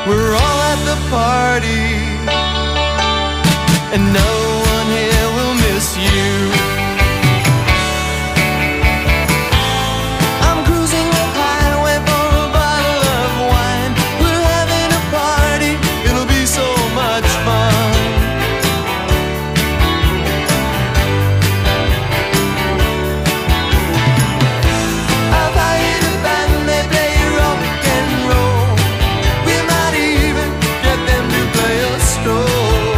We're all at the party, and no one here will miss you. I'm cruising up highway for a bottle of wine. We're having a party, it'll be so much fun. I've hired a band, they play rock and roll. We might even get them to play a stroll.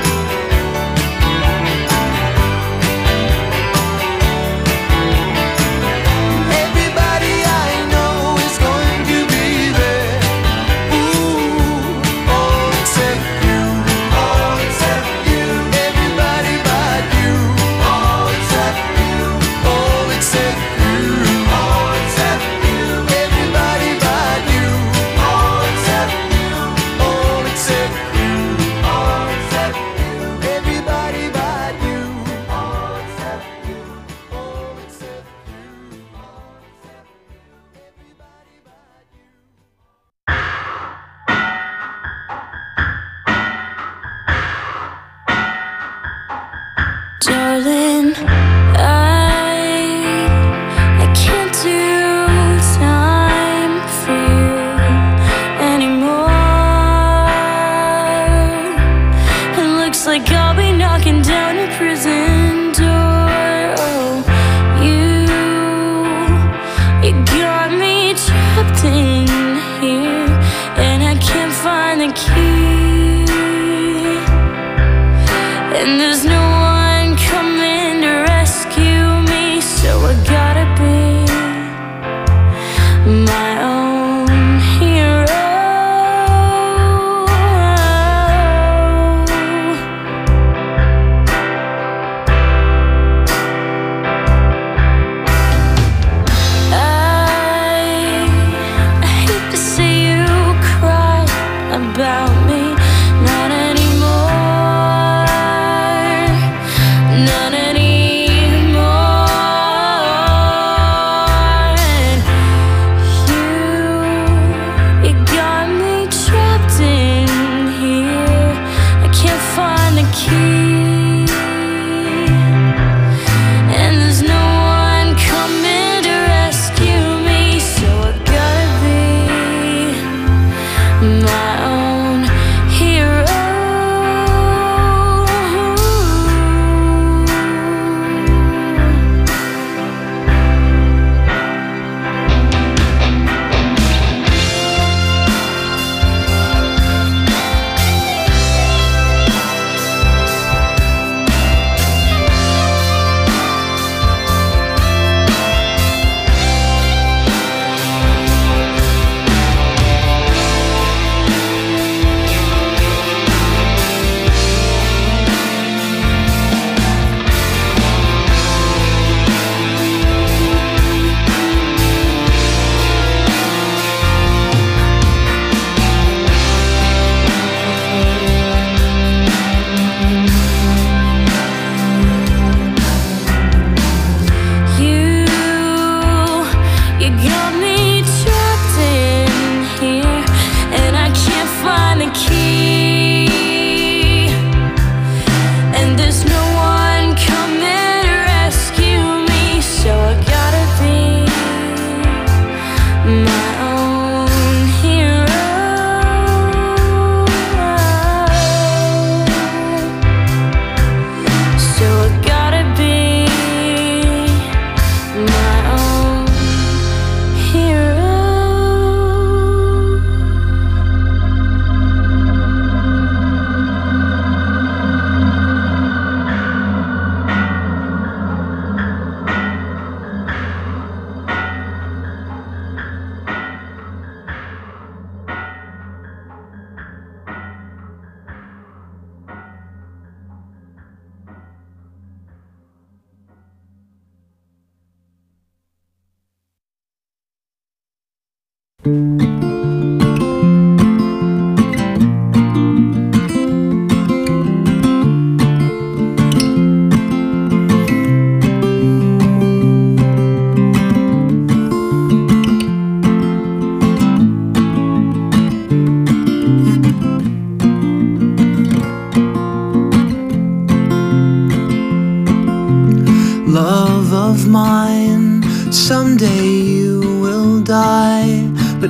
Everybody I know is going to be there. Ooh, all except you. All except you. Everybody but you. All except you. All except you. All except you. Everybody but you. All except you. All except you. All except you. Everybody but you. All except you. All except you. Everybody but you. Darling, I can't do time for you anymore. It looks like I'll be knocking down your prison door. Oh, you got me trapped in here, and I can't find the key. And there's no one coming to rescue me, so I gotta be my own hero. I hate to see you cry about me. Not anymore. Not anymore. And you got me trapped in here. I can't find the key, and there's no one coming to rescue me, so I gotta be my own hero. You got me trapped in here, and I can't find the key, and there's no one coming to rescue me, so I gotta be my own hero. So I gotta be my own hero.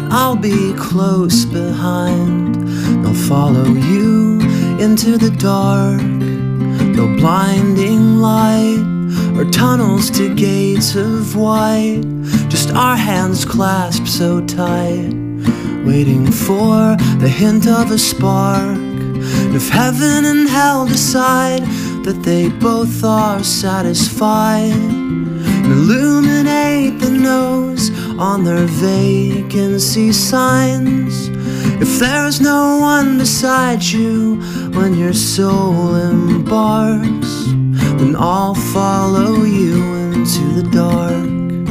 I'll be close behind. They'll follow you into the dark. No blinding light or tunnels to gates of white. Just our hands clasped so tight, waiting for the hint of a spark. And if heaven and hell decide that they both are satisfied, and illuminate the nose on their vacancy signs. If there's no one beside you when your soul embarks, then I'll follow you into the dark.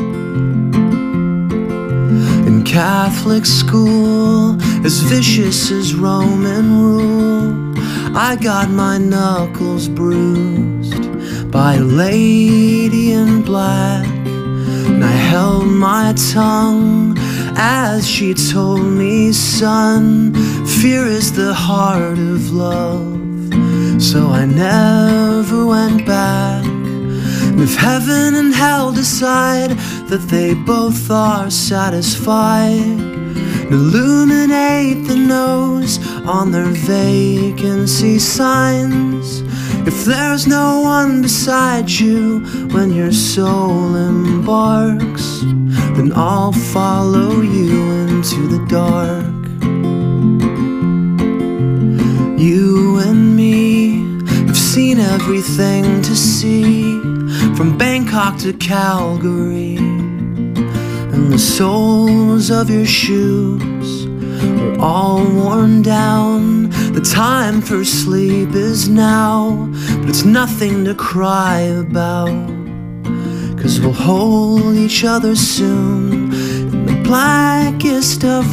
In Catholic school, as vicious as Roman rule, I got my knuckles bruised by a lady in black, and I held my tongue as she told me, son, fear is the heart of love. So I never went back. And if heaven and hell decide that they both are satisfied, illuminate the nose on their vacancy signs. If there's no one beside you when your soul embarks, then I'll follow you into the dark. You and me have seen everything to see, from Bangkok to Calgary, and the soles of your shoes are all worn down. The time for sleep is now, but it's nothing to cry about, 'cause we'll hold each other soon in the blackest of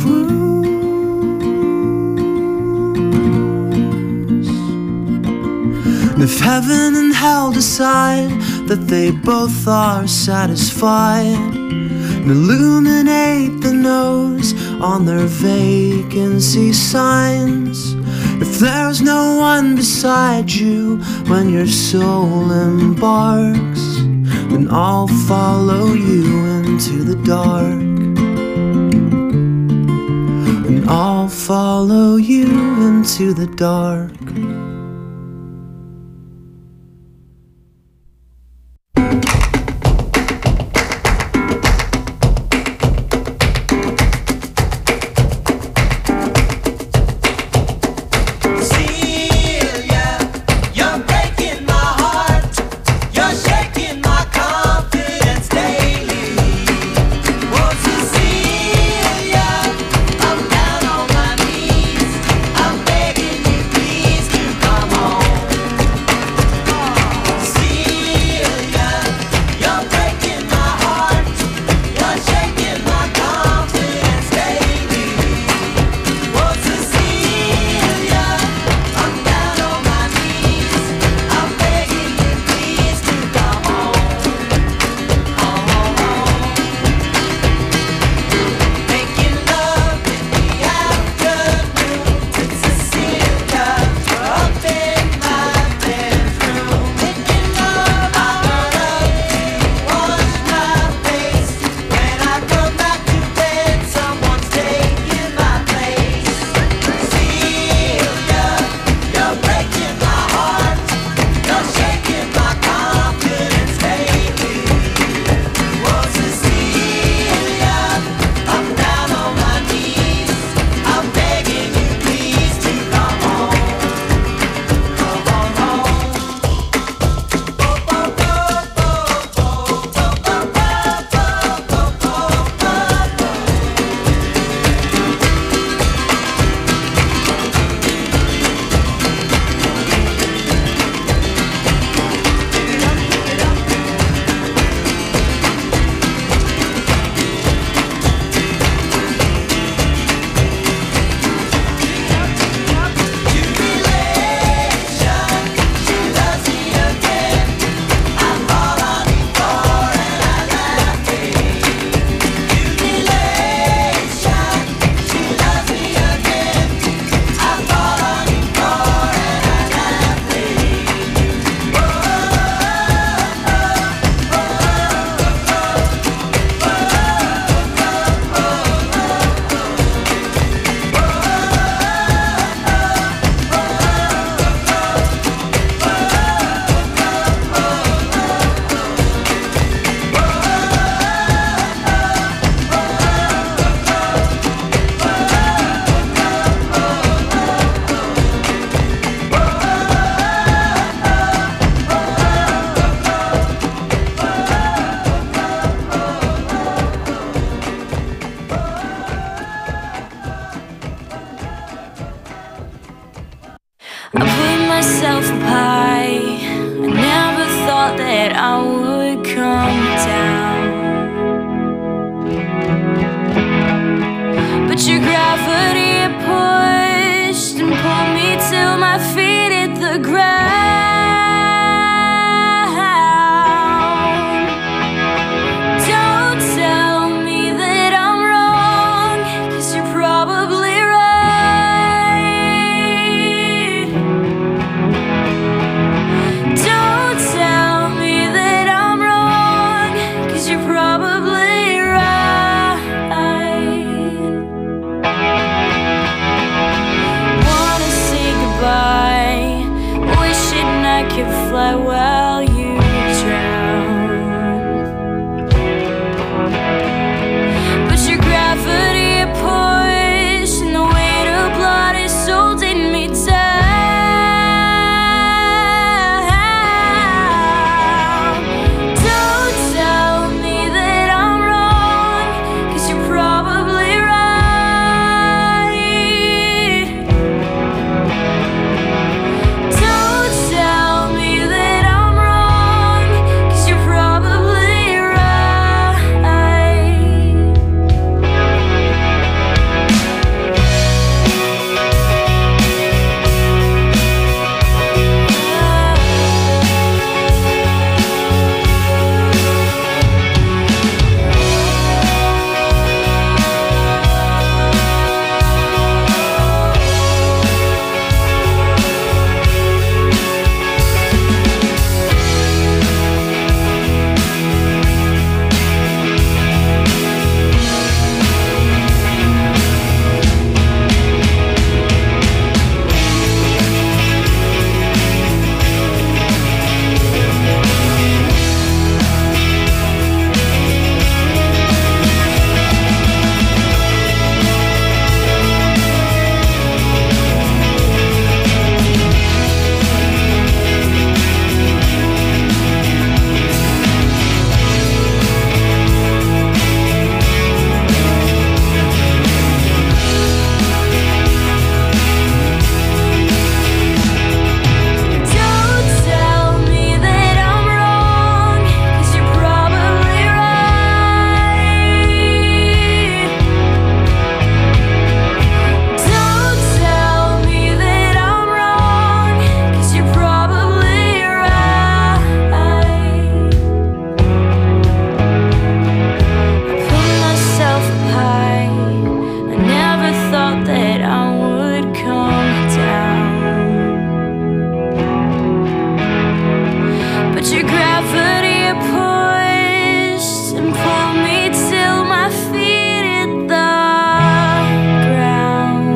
rooms. And if heaven and hell decide that they both are satisfied, and illuminate the nose on their vacancy signs. If there's no one beside you when your soul embarks, then I'll follow you into the dark. And I'll follow you into the dark. I'm down on my knees. I'm begging you, please, to myself a pie. I never thought that I would come down, but your gravity pushed and pulled me till my feet hit the ground. Don't tell me that I'm wrong, 'cause you're probably right. Don't tell me that I'm wrong, 'cause you're probably right. Wanna say goodbye, wishing I could fly while you drown, but your gravity pushed and the weight of blood is holding me down. Don't tell me that I'm wrong, 'cause you're probably right. Don't tell me that I'm wrong, 'cause you're probably right. Don't tell me that I'm wrong, 'cause you're probably right. Don't tell me that I'm wrong, 'cause you're probably right. I put myself up high. I never thought that I would come down, but your gravity pushed and pulled me till my feet hit the ground.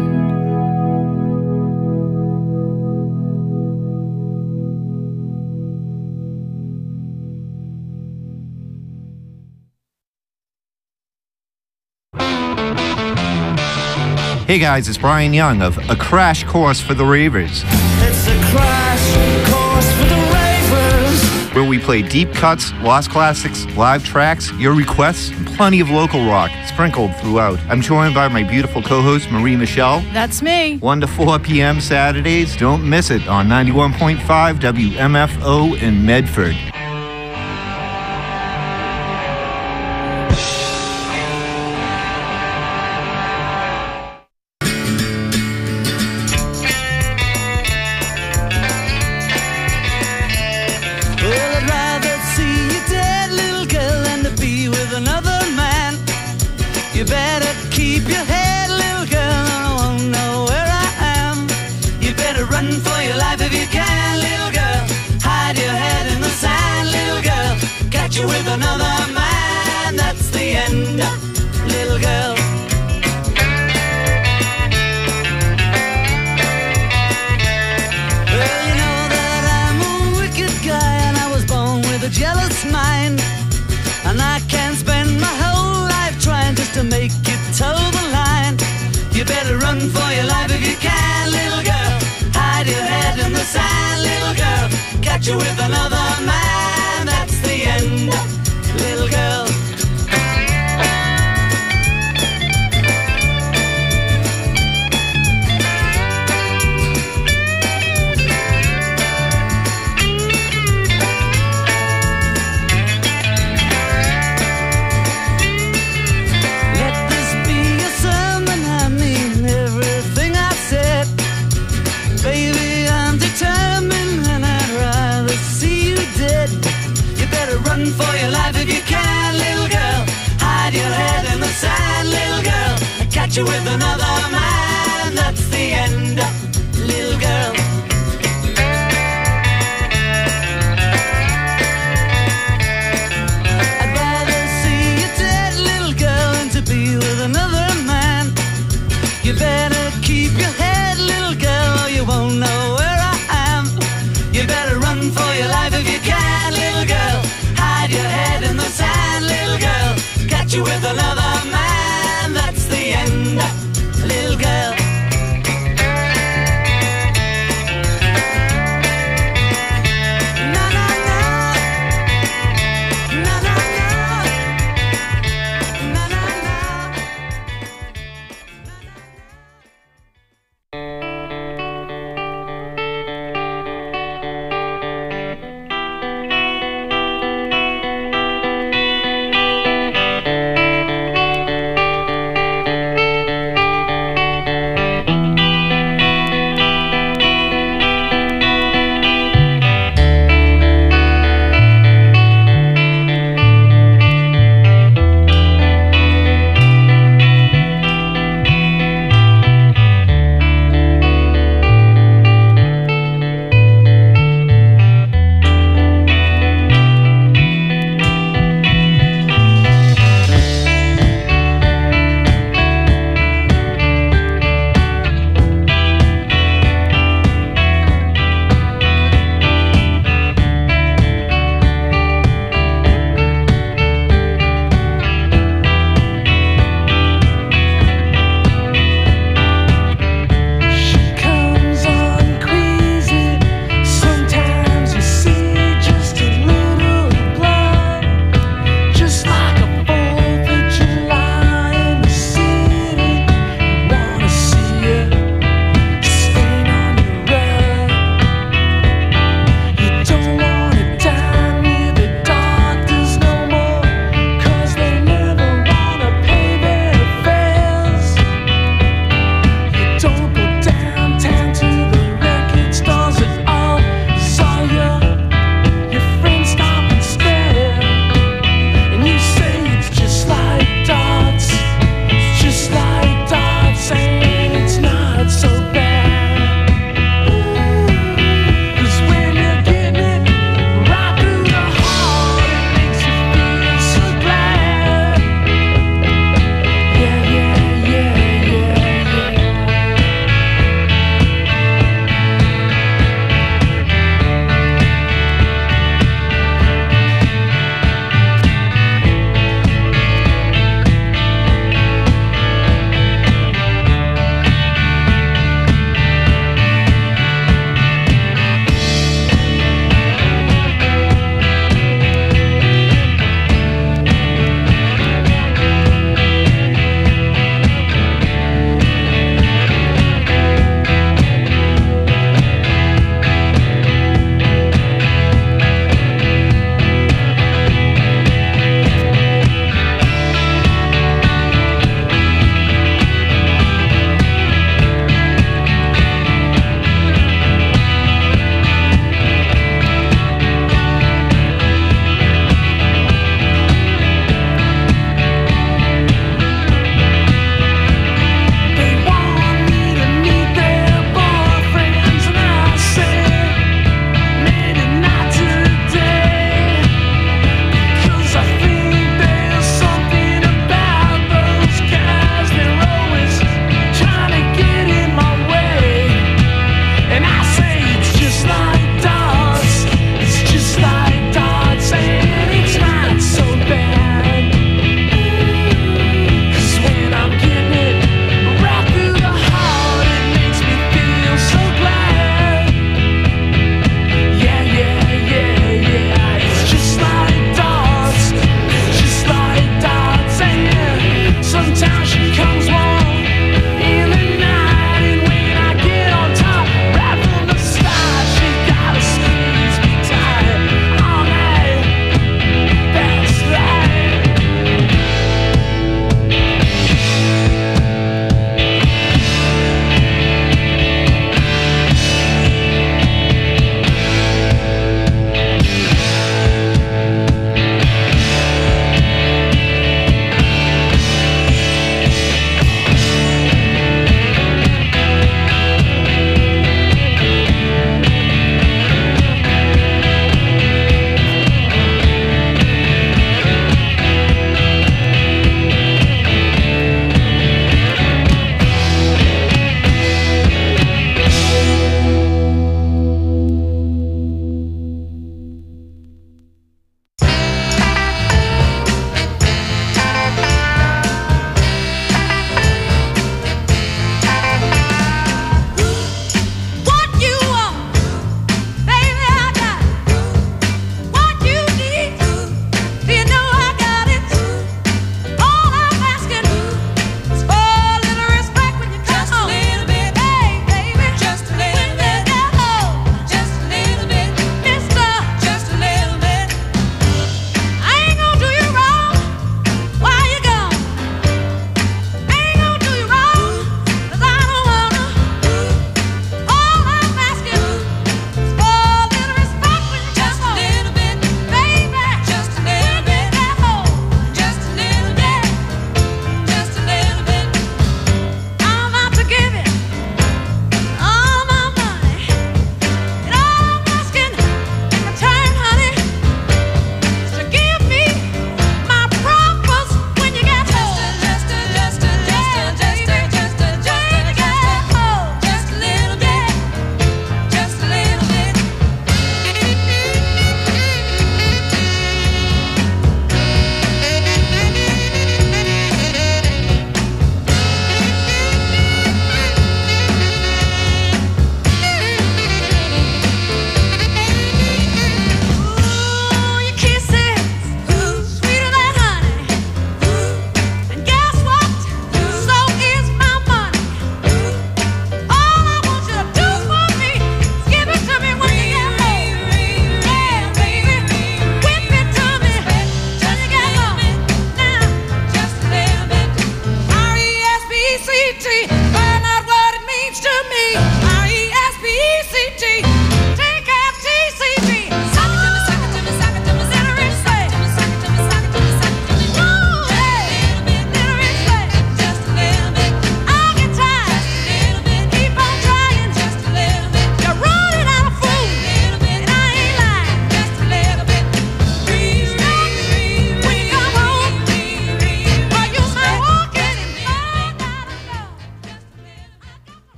Hey guys, it's Brian Young of A Crash Course for the Ravers, It's a crash course for the ravers. where we play deep cuts, lost classics, live tracks, your requests, and plenty of local rock sprinkled throughout. I'm joined by my beautiful co-host, Marie Michelle. That's me. 1 to 4 p.m. Saturdays. Don't miss it on 91.5 WMFO in Medford. Well, I'd rather see you dead, little girl, than to be with another man. You better keep your head, little girl, and I won't know where I am. You better run for your life if you can, little girl. Hide your head in the sand, little girl. Catch you with another man, that's the end, little girl. Well, you know that I'm a wicked guy, and I was born with a jealous mind. And I can spend my whole life trying just to make it toe the line. You better run for your life if you can, little girl. Hide your head in the sand, little girl. Catch you with another man, that's the end, little girl. you with another man, that's the end, little girl. I'd rather see you dead, little girl, than to be with another man. You better keep your head, little girl, or you won't know where I am. You better run for your life if you can, little girl. Hide your head in the sand, little girl. Catch you with another man, that's the end, little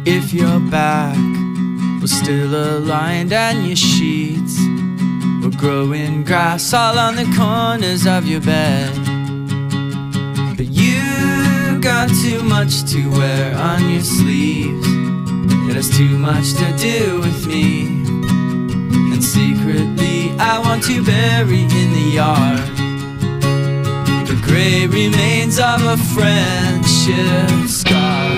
if your back was still aligned and your sheets were growing grass all on the corners of your bed. But you got too much to wear on your sleeves. It has too much to do with me. And secretly I want to bury in the yard the gray remains of a friendship scar.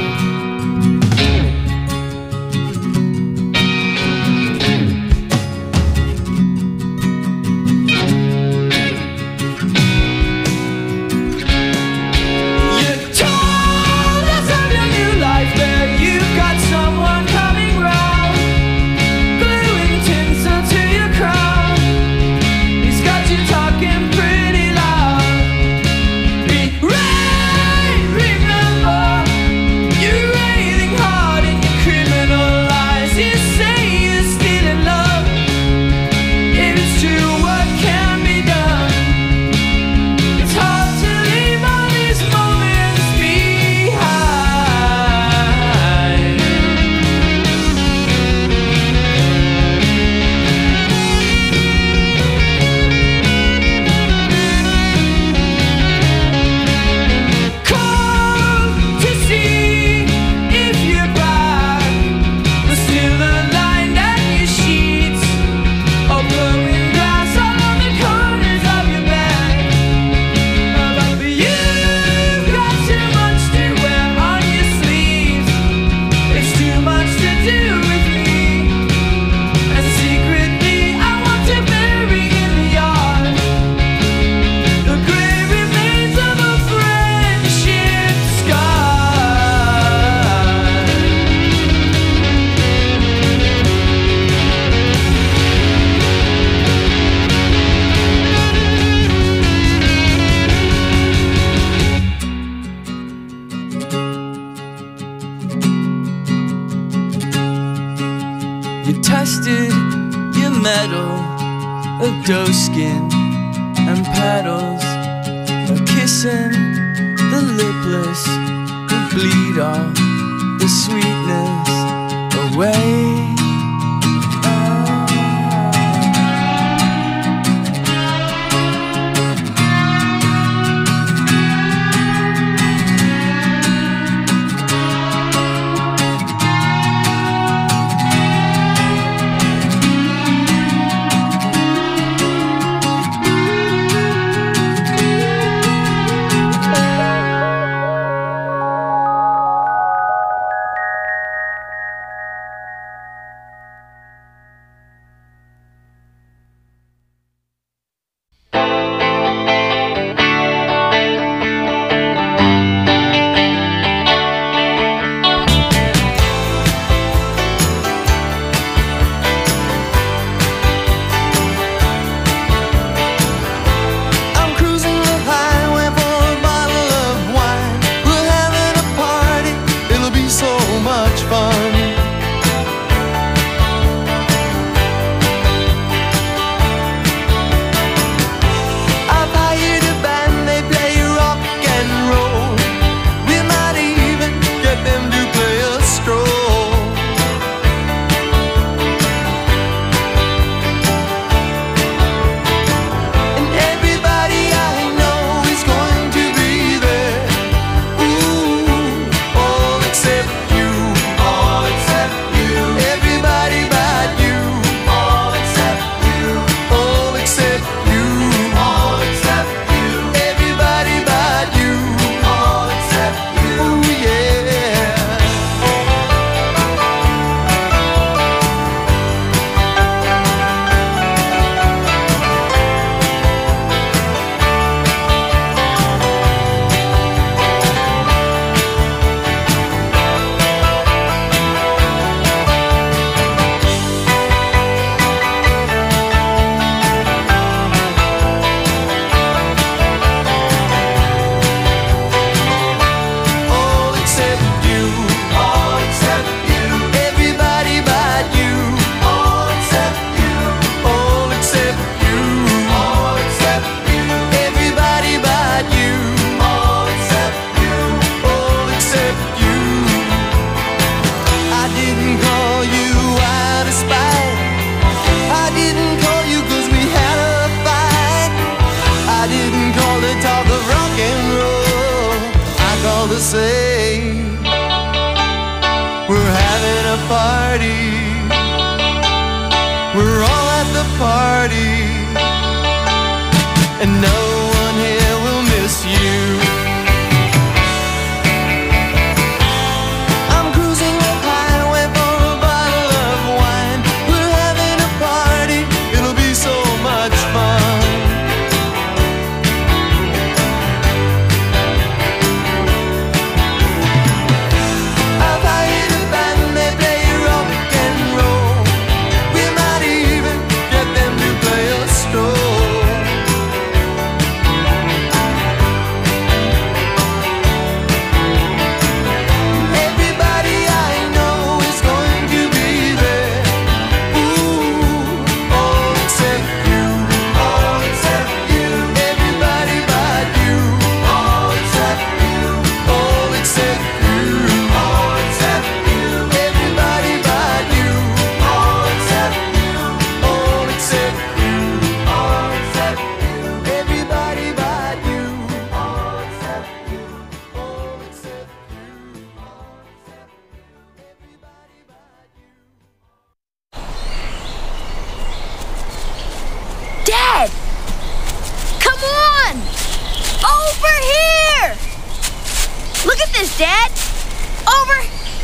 Tested your metal of doe skin and petals, of kissing the lipless who bleed all the sweetness away. this, Dad. Over.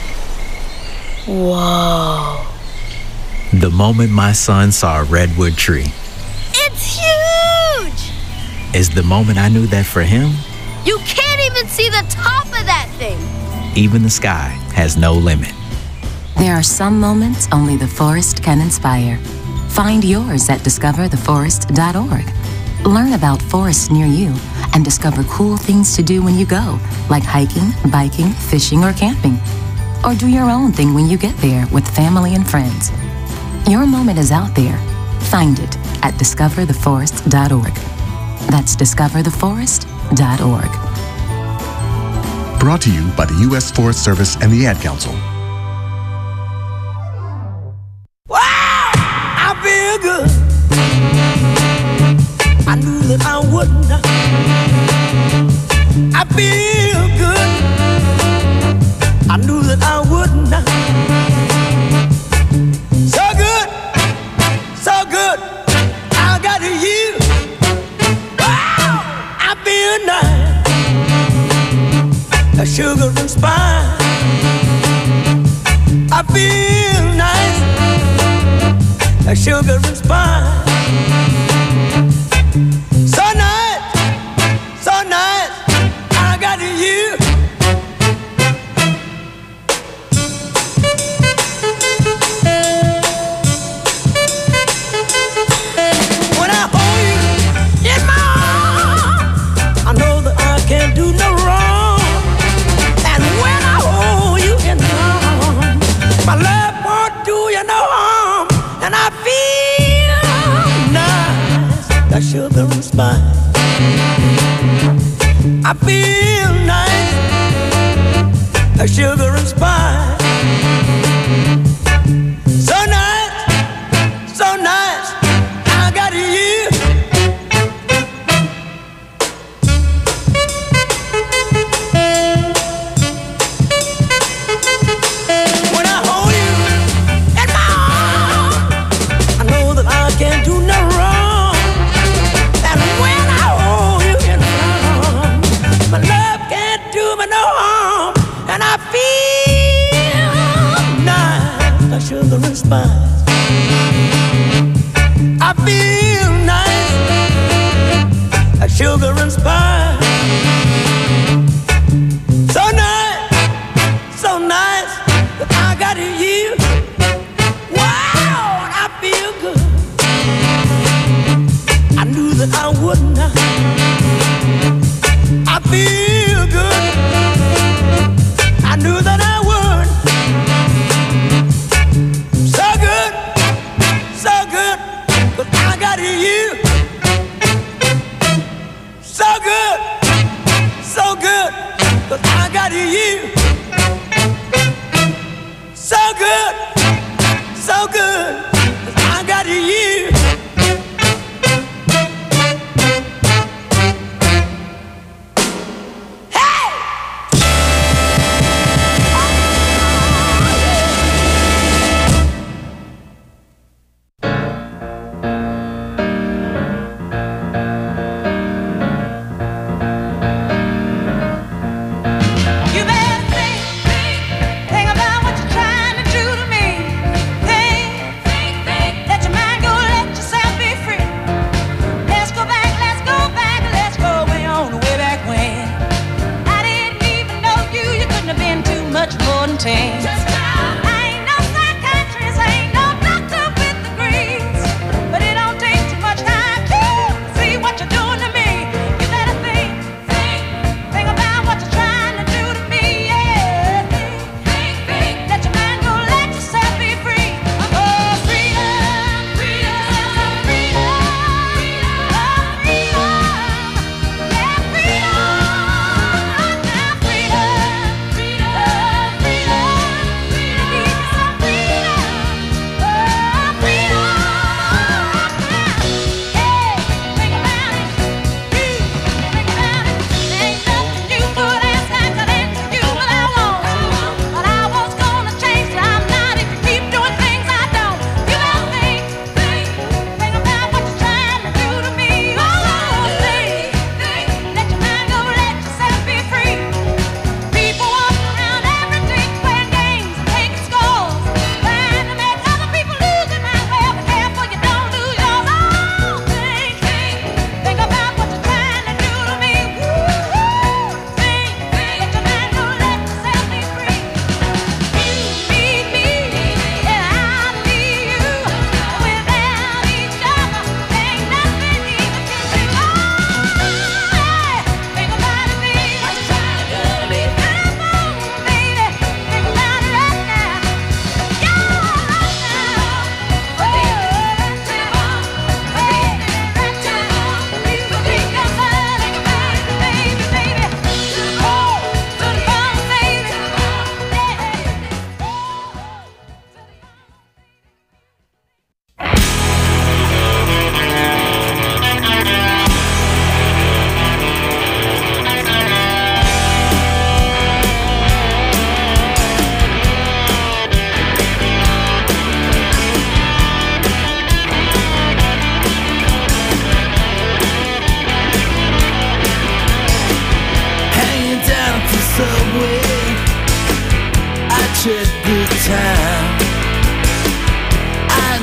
Whoa. The moment my son saw a redwood tree It's huge! is the moment I knew that for him, You can't even see the top of that thing. even the sky has no limit. There are some moments only the forest can inspire. Find yours at discovertheforest.org. Learn about forests near you and discover cool things to do when you go, like hiking, biking, fishing, or camping. Or do your own thing when you get there with family and friends. Your moment is out there. Find it at discovertheforest.org. That's discovertheforest.org. Brought to you by the U.S. Forest Service and the Ad Council. I feel good. I knew that I wouldn't. I feel good. I knew that I wouldn't. So good, so good. I got you. Wow, I feel nice. A sugar and spice. I feel nice. A sugar and spice. So nice, so nice. I got you. When I hold you in my arms, I know that I can't do no wrong. And when I hold you in my arms, my love won't do you no harm. And I feel nice, like sugar and spice. I feel nice, like sugar and spice. So nice, so nice. I got you. When I hold you in my arms, I know that I can't do no wrong. And when I hold you in my arms, my love can't do me no harm. And I feel nice, like sugar and spice. I feel nice, like sugar and spice. So nice, so nice that I got you. Wow, I feel good. I knew that I wouldn't. I feel good. I knew that I would. So good, but I got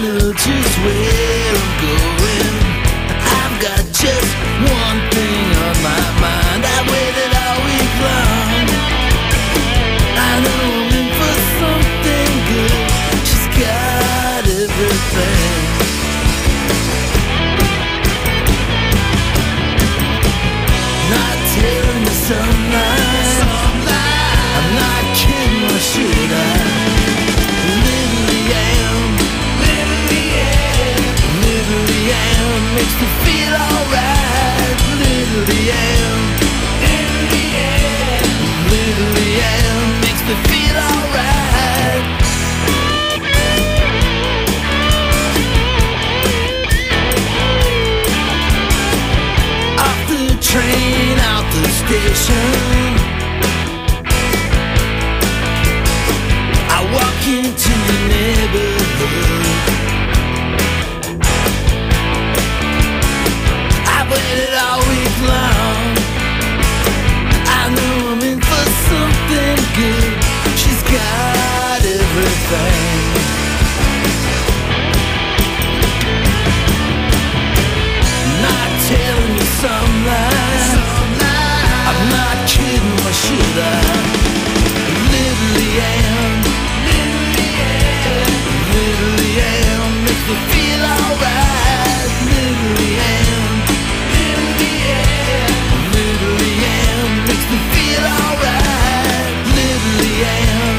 know just where I'm going. I've got just one thing on my mind. I waited all week long. I know I'm in for something good. She's got everything. Not telling you some lies. I'm not kidding, or should I? Literally am. Literally am. Makes me feel alright. Literally am. Literally am. Makes me feel alright. Off the train, out the station, I walk into the neighborhood. I waited all week long. I know I'm in for something good. She's got everything. Not telling you some lies. I'm not kidding, or should I? Literally am. Literally am. Makes me feel alright. Literally am. Literally am. Makes me feel alright. Literally am.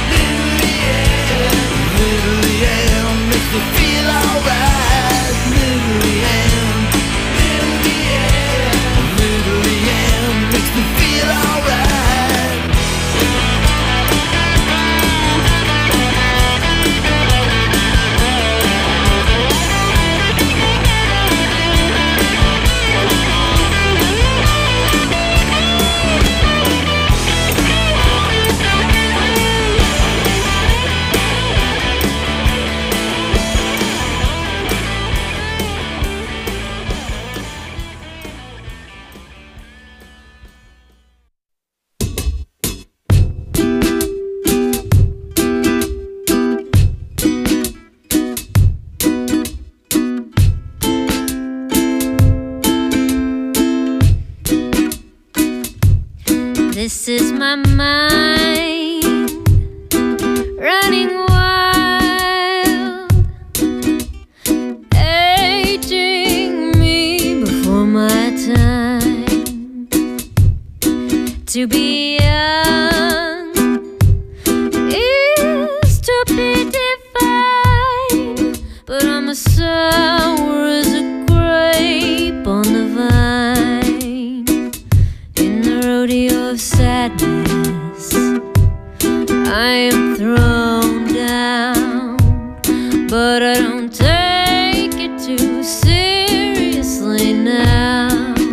Literally am. Makes me feel alright. Literally am. Literally am. Makes me feel alright. This is my mind running wild, aging me before my time. To be young is to be defined, but I'm as sour as a grape on the vine. In the rodeo of sadness, I am thrown down, but I don't take it too seriously now.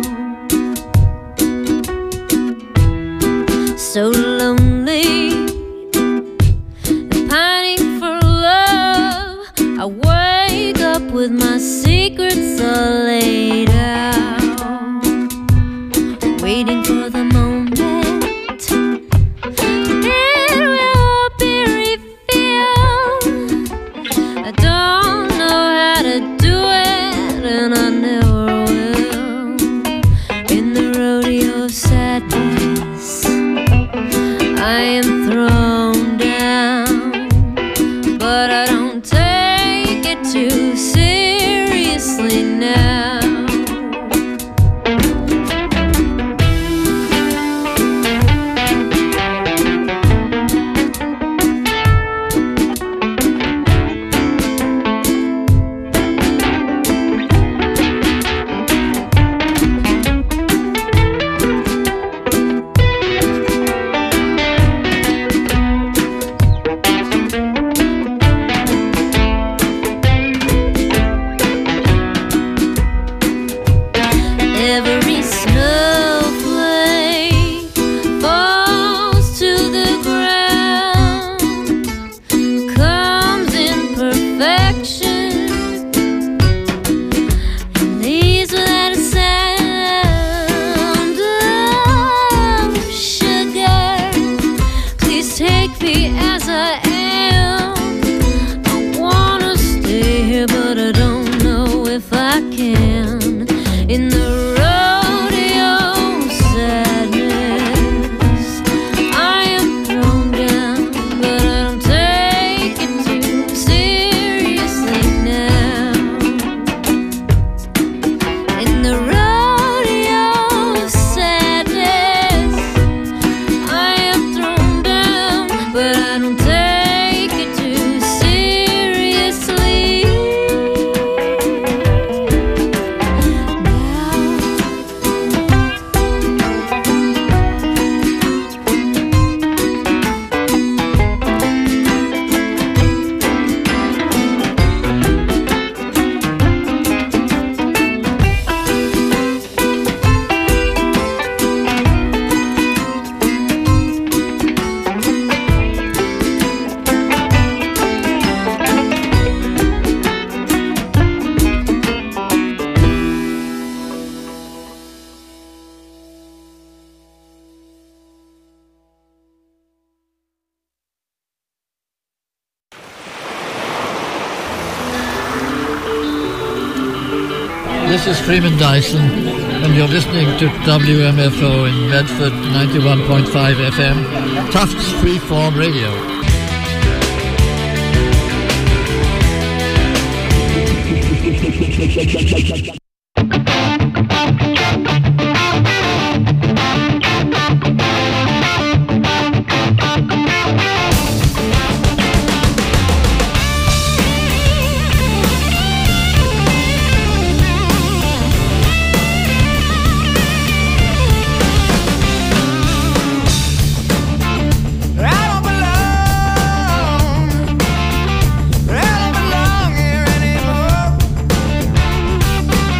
So lonely, pining for love, I wake up with my secrets all laid out, waiting for the moment it will be revealed. I don't know how to do it, and I never will. In the rodeo of sadness, I am thrown down, but I don't take it too seriously now. This is Freeman Dyson, and you're listening to WMFO in Medford, 91.5 FM, Tufts Freeform Radio. I don't belong here anymore.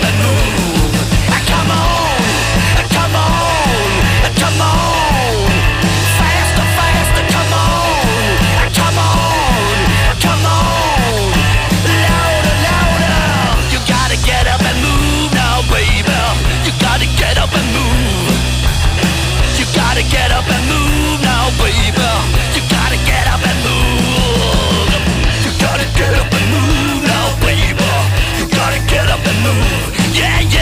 and move. Come on, come on, come on. Faster, faster, come on, come on, come on. Louder, louder. You gotta get up and move now, baby. You gotta get up and move. You gotta get up and move now, baby. You gotta get up and move. You gotta get up and move now, baby. You gotta get up and move. Yeah, yeah.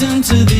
attention to the